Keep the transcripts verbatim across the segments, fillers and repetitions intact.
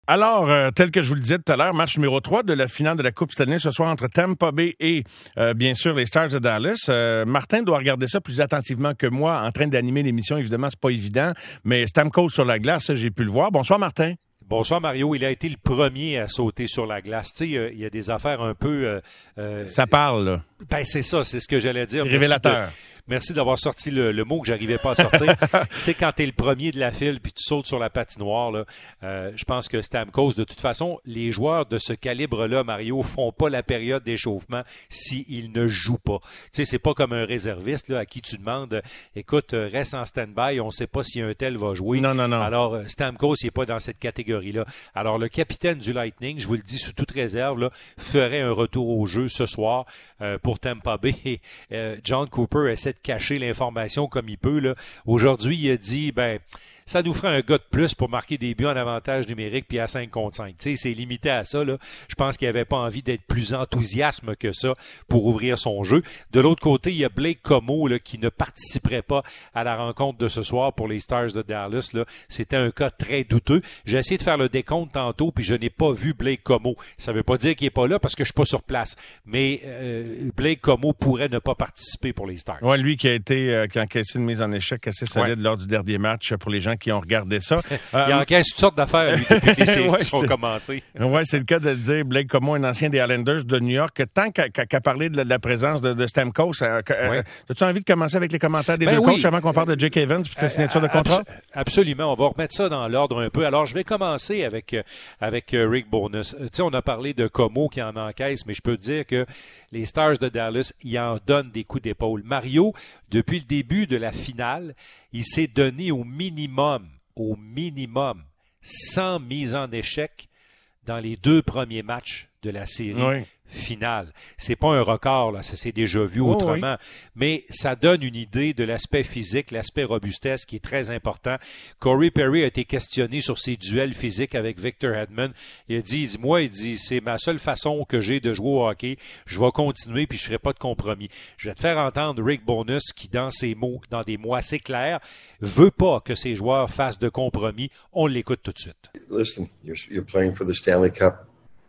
Alors, euh, tel que je vous le disais tout à l'heure, match numéro trois de la finale de la Coupe Stanley ce soir entre Tampa Bay et, euh, bien sûr, les Stars de Dallas. Euh, Martin doit regarder ça plus attentivement que moi, en train d'animer l'émission. Évidemment, c'est pas évident, mais Stamkos sur la glace, j'ai pu le voir. Bonsoir, Martin. Bonsoir, Mario. Il a été le premier à sauter sur la glace. Tu sais, il y a des affaires un peu... Euh, euh, ça parle, là. Ben, c'est ça, c'est ce que j'allais dire. Révélateur. Merci d'avoir sorti le, le mot que j'arrivais pas à sortir. Tu sais, quand t'es le premier de la file puis tu sautes sur la patinoire, là, euh, je pense que Stamkos, de toute façon, les joueurs de ce calibre-là, Mario, font pas la période d'échauffement s'ils ne jouent pas. Tu sais, c'est pas comme un réserviste là, à qui tu demandes, écoute, reste en stand-by, on sait pas si un tel va jouer. Non, non, non. Alors, Stamkos, il est pas dans cette catégorie-là. Alors, le capitaine du Lightning, je vous le dis sous toute réserve, là, ferait un retour au jeu ce soir euh, pour Tampa Bay. Euh, John Cooper essaie de cacher l'information comme il peut, là. Aujourd'hui, il a dit, ben, ça nous ferait un gars de plus pour marquer des buts en avantage numérique puis à cinq contre cinq. Tu sais, c'est limité à ça, là. Je pense qu'il avait pas envie d'être plus enthousiasme que ça pour ouvrir son jeu. De l'autre côté, il y a Blake Comeau, là, qui ne participerait pas à la rencontre de ce soir pour les Stars de Dallas, là. C'était un cas très douteux. J'ai essayé de faire le décompte tantôt puis je n'ai pas vu Blake Comeau. Ça veut pas dire qu'il est pas là parce que je suis pas sur place. Mais, euh, Blake Comeau pourrait ne pas participer pour les Stars. Ouais, lui qui a été, euh, qui a encaissé une mise en échec assez solide ouais. lors du dernier match pour les gens qui ont regardé ça. Euh, il encaisse toutes sortes d'affaires, lui, depuis que les séries ouais, sont commencées. Oui, c'est le cas de le dire. Blake Comeau, un ancien des Islanders de New York, tant qu'à, qu'à parler de la, de la présence de, de Stamkos, euh, ouais. euh, as-tu envie de commencer avec les commentaires des ben deux oui. coachs avant qu'on parle de Jake Evans et de sa signature de contrat? Abs- absolument. On va remettre ça dans l'ordre un peu. Alors, je vais commencer avec, avec Rick Bowness. Tu sais, on a parlé de Comeau qui en encaisse, mais je peux te dire que les Stars de Dallas, ils en donnent des coups d'épaule. Mario, depuis le début de la finale, il s'est donné au minimum au minimum cent mises en échec dans les deux premiers matchs de la série oui. finale. C'est pas un record, là, ça s'est déjà vu oh, autrement, oui. mais ça donne une idée de l'aspect physique, l'aspect robustesse qui est très important. Corey Perry a été questionné sur ses duels physiques avec Victor Hedman. Il a dit, il dit, moi, il dit, c'est ma seule façon que j'ai de jouer au hockey. Je vais continuer puis je ferai pas de compromis. Je vais te faire entendre Rick Bowness qui, dans ses mots, dans des mots assez clairs, veut pas que ses joueurs fassent de compromis. On l'écoute tout de suite. Listen, you're, you're playing for the Stanley Cup.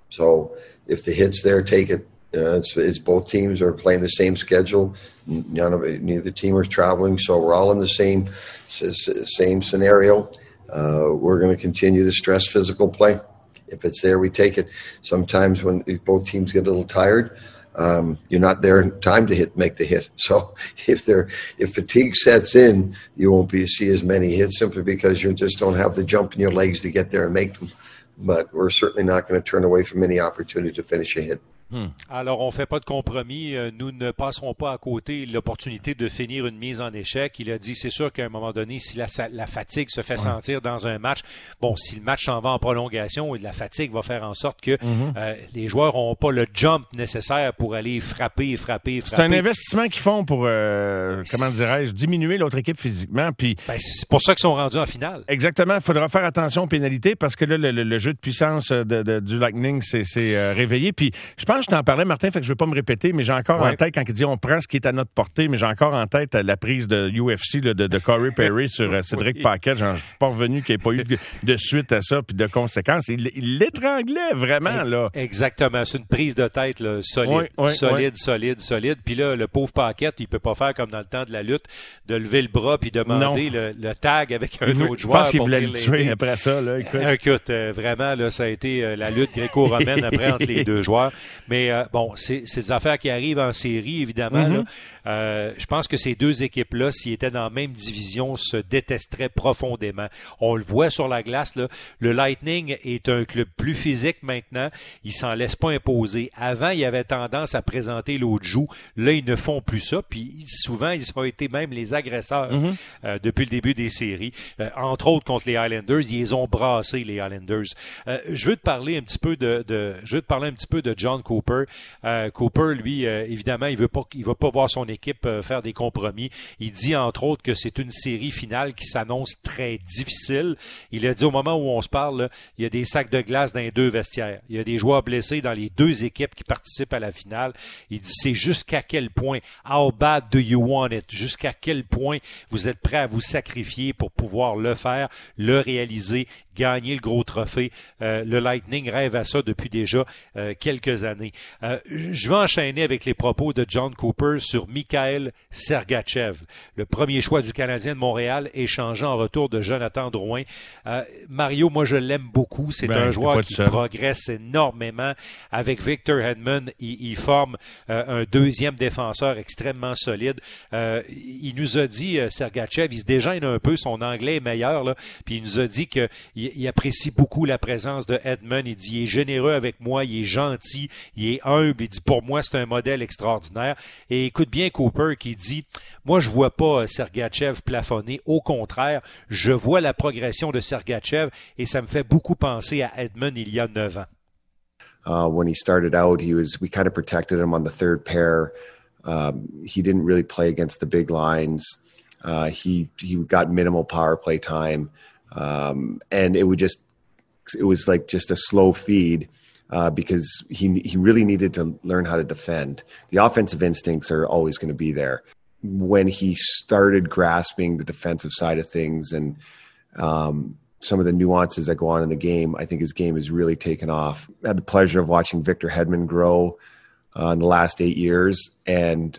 So if the hit's there, take it. Uh, it's, it's both teams are playing the same schedule. None of it, neither team is traveling, so we're all in the same same scenario. Uh, we're going to continue to stress physical play. If it's there, we take it. Sometimes when both teams get a little tired, um, you're not there in time to hit, make the hit. So if there, if fatigue sets in, you won't be see as many hits simply because you just don't have the jump in your legs to get there and make them. But we're certainly not going to turn away from any opportunity to finish a hit. Hmm. Alors, on ne fait pas de compromis. Nous ne passerons pas à côté l'opportunité de finir une mise en échec. Il a dit, c'est sûr qu'à un moment donné, si la, la fatigue se fait ouais. sentir dans un match, bon, si le match s'en va en prolongation, la fatigue va faire en sorte que mm-hmm. euh, les joueurs n'auront pas le jump nécessaire pour aller frapper, frapper, frapper. C'est un investissement qu'ils font pour, euh, comment dirais-je, diminuer l'autre équipe physiquement. Puis ben, c'est pour ça qu'ils sont rendus en finale. Exactement. Il faudra faire attention aux pénalités parce que là, le, le, le jeu de puissance de, de, du Lightning s'est euh, réveillé. Puis je pense je t'en parlais, Martin, fait que je ne veux pas me répéter, mais j'ai encore ouais. en tête, quand il dit on prend ce qui est à notre portée, mais j'ai encore en tête la prise de U F C là, de, de Corey Perry sur euh, Cédric oui. Paquette. Je ne suis pas revenu qu'il n'y ait pas eu de, de suite à ça puis de conséquences. Il, il l'étranglait vraiment, là. Exactement. C'est une prise de tête là, solide, oui, oui, solide, oui. solide, solide. Puis là, le pauvre Paquette, il peut pas faire comme dans le temps de la lutte, de lever le bras puis demander le, le tag avec un il autre joueur. Je pense qu'il voulait le tuer après ça. Là, écoute, écoute euh, vraiment, là, ça a été euh, la lutte gréco-romaine après entre les deux joueurs. Mais euh, bon, c'est, c'est des affaires qui arrivent en série, évidemment. Mm-hmm. Là. Euh, je pense que ces deux équipes-là, s'ils étaient dans la même division, se détesteraient profondément. On le voit sur la glace, là. Le Lightning est un club plus physique maintenant. Ils s'en laissent pas imposer. Avant, ils avaient tendance à présenter l'autre joue. Là, ils ne font plus ça. Puis souvent, ils ont été même les agresseurs mm-hmm. euh, depuis le début des séries. Euh, entre autres contre les Islanders, ils les ont brassés, les Islanders. Euh, je veux te parler un petit peu de, de je veux te parler un petit peu de John Cooper. Euh, Cooper, lui, euh, évidemment, il veut pas, il va pas voir son équipe euh, faire des compromis. Il dit, entre autres, que c'est une série finale qui s'annonce très difficile. Il a dit, au moment où on se parle, là, il y a des sacs de glace dans les deux vestiaires. Il y a des joueurs blessés dans les deux équipes qui participent à la finale. Il dit, c'est jusqu'à quel point, how bad do you want it? Jusqu'à quel point vous êtes prêt à vous sacrifier pour pouvoir le faire, le réaliser, gagner le gros trophée. Euh, le Lightning rêve à ça depuis déjà euh, quelques années. Euh, je vais enchaîner avec les propos de John Cooper sur Mikhail Sergachev, le premier choix du Canadien de Montréal, échangé en retour de Jonathan Drouin. Euh, Mario, moi je l'aime beaucoup. C'est ben, un joueur qui progresse énormément. Avec Victor Hedman, il, il forme euh, un deuxième défenseur extrêmement solide. Euh, il nous a dit, euh, Sergachev, il se déjeune un peu, son anglais est meilleur, là, puis il nous a dit qu'il il apprécie beaucoup la présence de Hedman. Il dit, il est généreux avec moi, il est gentil, il est humble. Il dit, pour moi, c'est un modèle extraordinaire. Et écoute bien Cooper qui dit, moi, je vois pas Sergachev plafonner. Au contraire, je vois la progression de Sergachev et ça me fait beaucoup penser à Hedman il y a neuf ans. Uh, when he started out, he was, we kind of protected him on the third pair. Um, he didn't really play against the big lines. Uh, he, he got minimal power play time. Um, and it would just, it was like just a slow feed, uh, because he, he really needed to learn how to defend. The offensive instincts are always going to be there. When he started grasping the defensive side of things and, um, some of the nuances that go on in the game, I think his game has really taken off. I had the pleasure of watching Victor Hedman grow uh, in the last eight years, and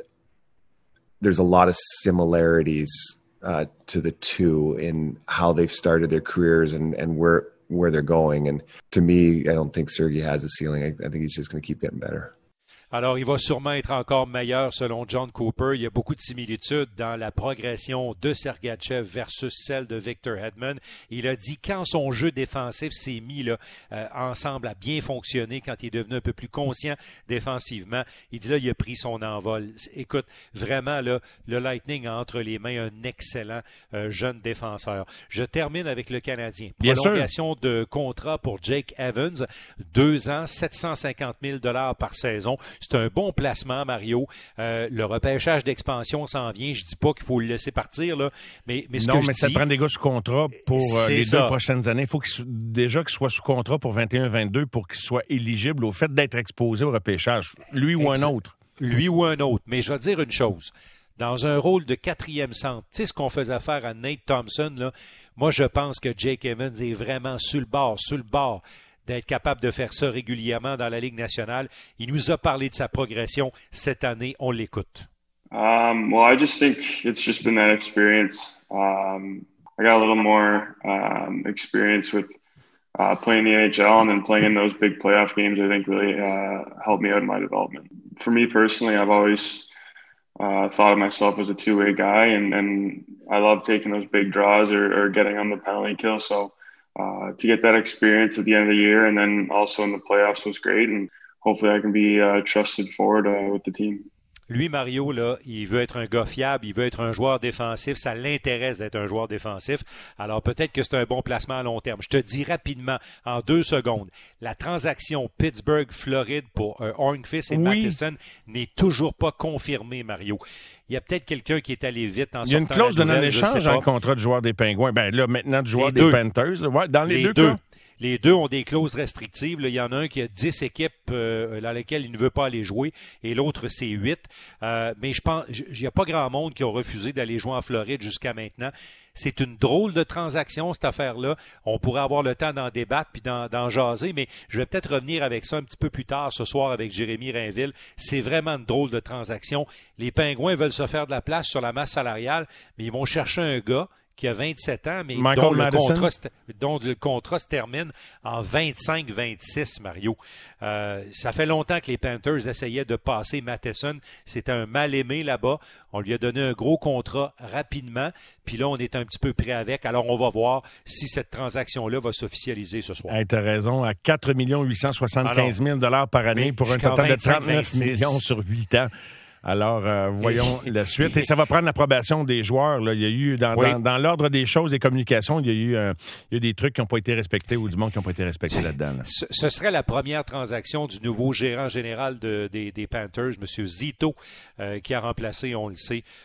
there's a lot of similarities uh, to the two in how they've started their careers and, and where where they're going. And to me, I don't think Sergei has a ceiling. I, I think he's just going to keep getting better. Alors, il va sûrement être encore meilleur selon John Cooper. Il y a beaucoup de similitudes dans la progression de Sergachev versus celle de Victor Hedman. Il a dit quand son jeu défensif s'est mis là, euh, ensemble à bien fonctionner, quand il est devenu un peu plus conscient défensivement, il dit là, il a pris son envol. Écoute, vraiment, là, le Lightning a entre les mains un excellent euh, jeune défenseur. Je termine avec le Canadien. Bien Prolongation sûr. de contrat pour Jake Evans. Deux ans, sept cent cinquante mille dollars par saison. C'est un bon placement, Mario. Euh, le repêchage d'expansion s'en vient. Je dis pas qu'il faut le laisser partir, là, mais, mais ce non, que mais je ça dis, te prend des gars sous contrat pour euh, les ça. deux prochaines années. Il faut qu'il, déjà qu'il soit sous contrat pour vingt et un vingt-deux pour qu'il soit éligible au fait d'être exposé au repêchage. Lui ou Exact. un autre. Lui ou un autre. Mais je vais te dire une chose. Dans un rôle de quatrième centre, tu sais ce qu'on faisait faire à Nate Thompson, là, moi je pense que Jake Evans est vraiment sur le bord, sur le bord d'être capable de faire ça régulièrement dans la Ligue nationale. Il nous a parlé de sa progression cette année. On l'écoute. Um, well, I just think it's just been that experience. Um, I got a little more um, experience with uh, playing the N H L and then playing in those big playoff games. I think really uh, helped me out in my development. For me personally, I've always uh, thought of myself as a two-way guy, and, and I love taking those big draws or, or getting on the penalty kill. So Uh, to get that experience at the end of the year and then also in the playoffs was great, and hopefully I can be uh, trusted forward uh, with the team. Lui, Mario, là, il veut être un gars fiable, il veut être un joueur défensif, ça l'intéresse d'être un joueur défensif. Alors peut-être que c'est un bon placement à long terme. Je te dis rapidement, en deux secondes, la transaction Pittsburgh-Floride pour euh, Hornqvist et oui. Matheson n'est toujours pas confirmée, Mario. Il y a peut-être quelqu'un qui est allé vite en sortant. Il y a une clause de non-échange dans le contrat de joueur des Pingouins. Ben là, maintenant, du joueur les des deux. Panthers. Ouais, dans les, les deux, deux cas. Les deux ont des clauses restrictives. Là, il y en a un qui a dix équipes euh, dans lesquelles il ne veut pas aller jouer et l'autre, c'est huit. Euh, mais je pense il n'y a pas grand monde qui a refusé d'aller jouer en Floride jusqu'à maintenant. C'est une drôle de transaction, cette affaire-là. On pourrait avoir le temps d'en débattre puis d'en, d'en jaser, mais je vais peut-être revenir avec ça un petit peu plus tard ce soir avec Jérémy Rainville. C'est vraiment une drôle de transaction. Les Pingouins veulent se faire de la place sur la masse salariale, mais ils vont chercher un gars qui a vingt-sept ans, mais dont le, contrat, dont le contrat se termine en vingt-cinq vingt-six, Mario. Euh, ça fait longtemps que les Panthers essayaient de passer Matheson. C'était un mal-aimé là-bas. On lui a donné un gros contrat rapidement, puis là, on est un petit peu prêt avec. Alors, on va voir si cette transaction-là va s'officialiser ce soir. Hey, t'as raison, à quatre millions huit cent soixante-quinze mille dollars par année pour un total de trente-neuf millions sur huit ans. Alors, euh, voyons la suite. Et ça va prendre l'approbation des joueurs. Là. Il y a eu, dans, oui. dans, dans l'ordre des choses, des communications, il y a eu, euh, il y a des trucs qui n'ont pas été respectés ou du monde qui n'ont pas été respectés là-dedans. Là. Ce, ce serait la première transaction du nouveau gérant général de, des, des Panthers, M. Zito, euh, qui a remplacé, on le sait,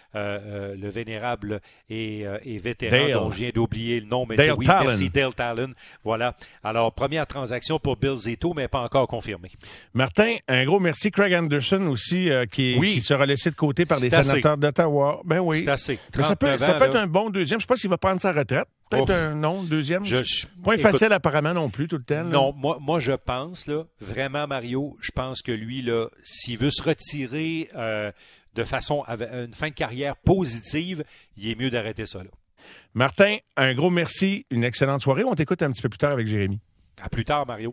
euh, euh, le vénérable et, euh, et vétéran Dale. dont je viens d'oublier le nom, mais Dale c'est oui, Talon. merci Dale Talon. Voilà. Alors, première transaction pour Bill Zito, mais pas encore confirmée. Martin, un gros merci. Craig Anderson aussi, euh, qui, est- Oui. qui sera laissé de côté par les C'est assez. sénateurs d'Ottawa. Ben oui. C'est assez. Mais ça peut, trente-neuf ça ans, peut être là. un bon deuxième. Je sais pas s'il va prendre sa retraite. Peut-être Oh. un non, deuxième. Je- je- Point écoute, facile apparemment non plus tout le temps. là. Non, moi, moi je pense, là, vraiment, Mario, je pense que lui, là, s'il veut se retirer euh, de façon avec une fin de carrière positive, il est mieux d'arrêter ça là. Martin, un gros merci. Une excellente soirée. On t'écoute un petit peu plus tard avec Jérémy. À plus tard, Mario.